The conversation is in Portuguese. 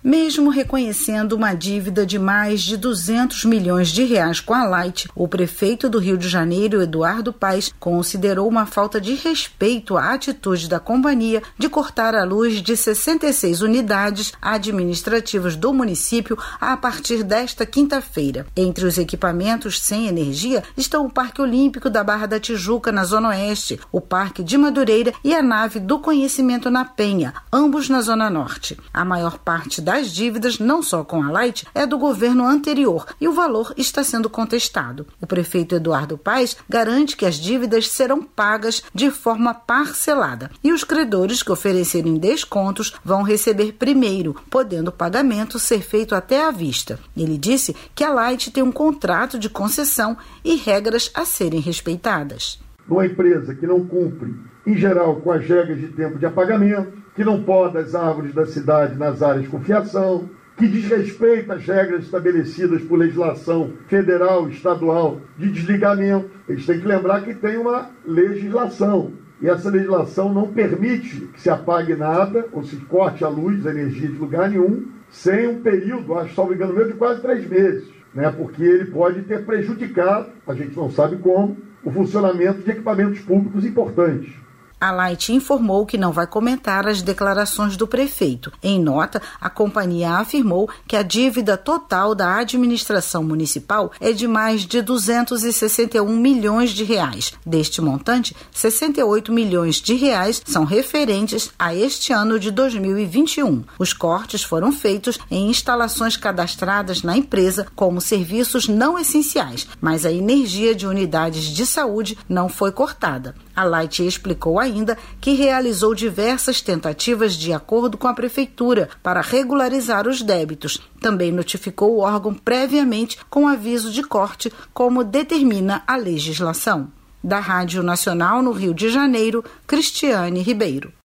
Mesmo reconhecendo uma dívida de mais de 200 milhões de reais com a Light, o prefeito do Rio de Janeiro, Eduardo Paes, considerou uma falta de respeito à atitude da companhia de cortar a luz de 66 unidades administrativas do município a partir desta quinta-feira. Entre os equipamentos sem energia estão o Parque Olímpico da Barra da Tijuca, na Zona Oeste, o Parque de Madureira e a Nave do Conhecimento na Penha, ambos na Zona Norte. A maior parte das dívidas, não só com a Light, é do governo anterior e o valor está sendo contestado. O prefeito Eduardo Paes garante que as dívidas serão pagas de forma parcelada e os credores que oferecerem descontos vão receber primeiro, podendo o pagamento ser feito até à vista. Ele disse que a Light tem um contrato de concessão e regras a serem respeitadas. Uma empresa que não cumpre, em geral, com as regras de tempo de apagamento, que não poda as árvores da cidade nas áreas com fiação, que desrespeita as regras estabelecidas por legislação federal e estadual de desligamento. Eles têm que lembrar que tem uma legislação, e essa legislação não permite que se apague nada ou se corte a luz, a energia de lugar nenhum, sem um período, acho, salvo engano meu, de quase 3 meses, né? Porque ele pode ter prejudicado, a gente não sabe como, o funcionamento de equipamentos públicos importantes. A Light informou que não vai comentar as declarações do prefeito. Em nota, a companhia afirmou que a dívida total da administração municipal é de mais de 261 milhões de reais. Deste montante, 68 milhões de reais são referentes a este ano de 2021. Os cortes foram feitos em instalações cadastradas na empresa como serviços não essenciais, mas a energia de unidades de saúde não foi cortada. A Light explicou ainda que realizou diversas tentativas de acordo com a prefeitura para regularizar os débitos. Também notificou o órgão previamente com aviso de corte, como determina a legislação. Da Rádio Nacional no Rio de Janeiro, Cristiane Ribeiro.